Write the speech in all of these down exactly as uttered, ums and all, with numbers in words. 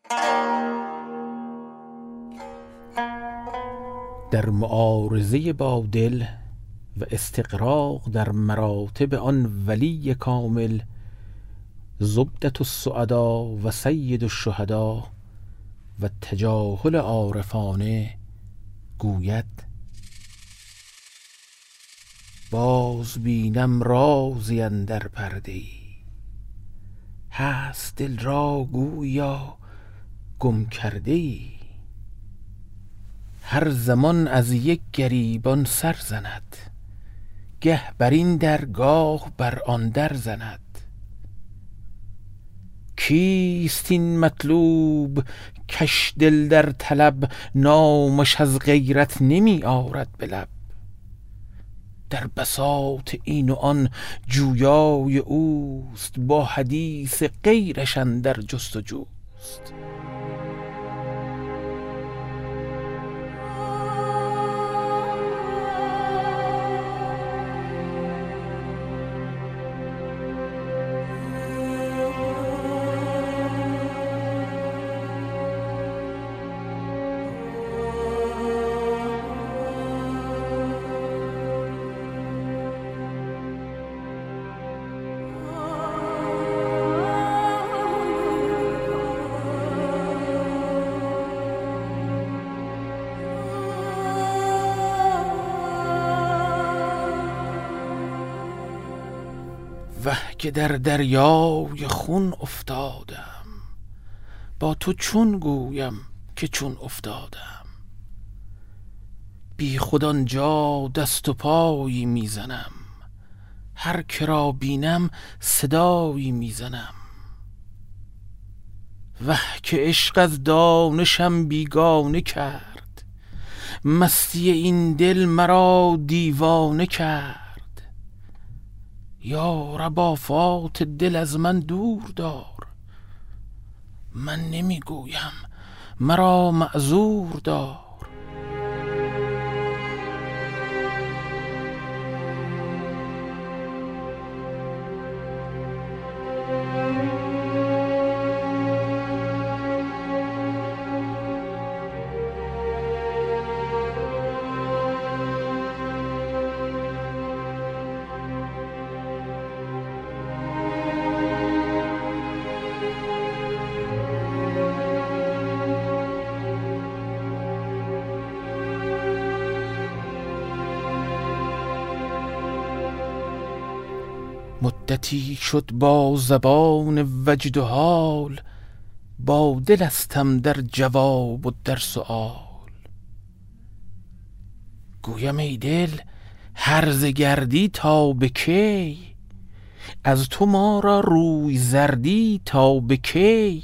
در معارضه با دل و استغراق در مراتب آن ولی کامل، زبدة السعدا و سید الشهدا و تجاهل عارفانه گوید: باز بینم رازی اندر پرده ای، هست دل را گویا گم کرده ای. هر زمان از یک گریبان سر زند، گه بر این در گاه بر آن در زند. کیست این مطلوب کش دل در طلب، نامش از غیرت نمی آرد به لب. در بساط این و آن جویای اوست، با حدیث غیرش اندر جست و جوست. وه که در دریای خون افتادم، با تو چون گویم که چون افتادم. بی خود آنجا دست و پایی میزنم، هر که را بینم صدایی میزنم. وه که عشق از دانشم بیگانه کرد، مستی این دل مرا دیوانه کرد. یا رب آفات دل از من دور دار، من نمیگویم مرا معذور دار. مدتی شد با زبان وجد و حال، با دل استم در جواب و در سؤال. گویم ای دل هرزه گردی تا به کی، از تو ما را روی زردی تا به کی.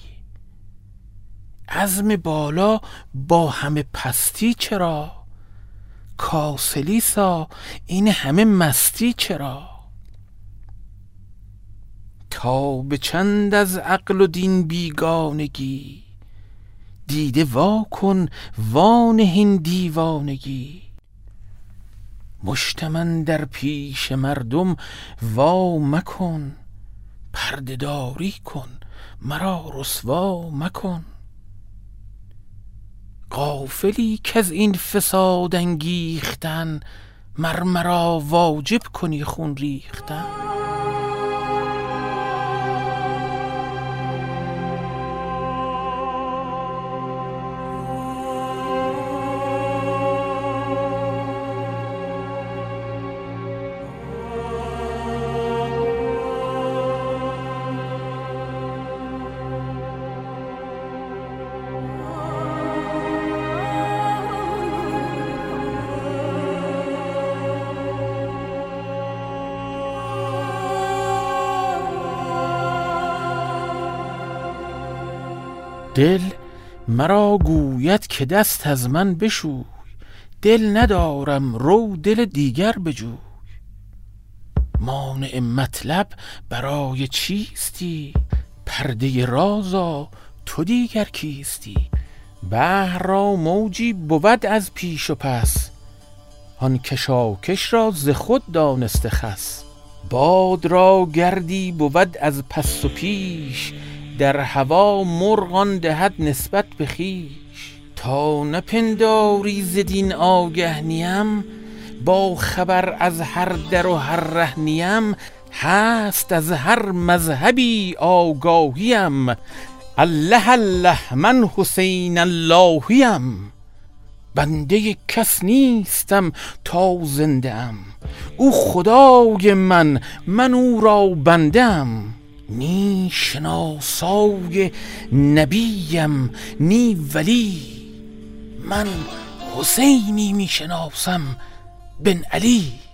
عزم بالا با همه پستی چرا، کاسلیسا این همه مستی چرا. تا به چند از عقل و دین بیگانگی، دیده وا کن وانه این دیوانگی. مشتمن در پیش مردم وا مکن، پرده داری کن مرا رسوا مکن. غافلی که از این فساد انگیختن، مر مرا واجب کنی خون ریختن. دل مرا گوید که دست از من بشوی، دل ندارم رو دل دیگر بجوی. مانع مطلب برای چیستی، پرده رازا تو دیگر کیستی. بحر را موجی بود از پیش و پس، آن کشاکش را ز خود دانسته خس. باد را گردی بود از پس و پیش، در هوا مرغان دهد نسبت به خویش. تا نپنداری ز دین آگه نیم، با خبر از هر در و هر ره نیم. هست از هر مذهبی آگاهیم، الله الله من حسین اللهیم. بنده کس نیستم تا زنده ام، او خدای من من او را بنده ام. نی شناسای نبیم نی ولی، من حسینی می شناسم بن علی.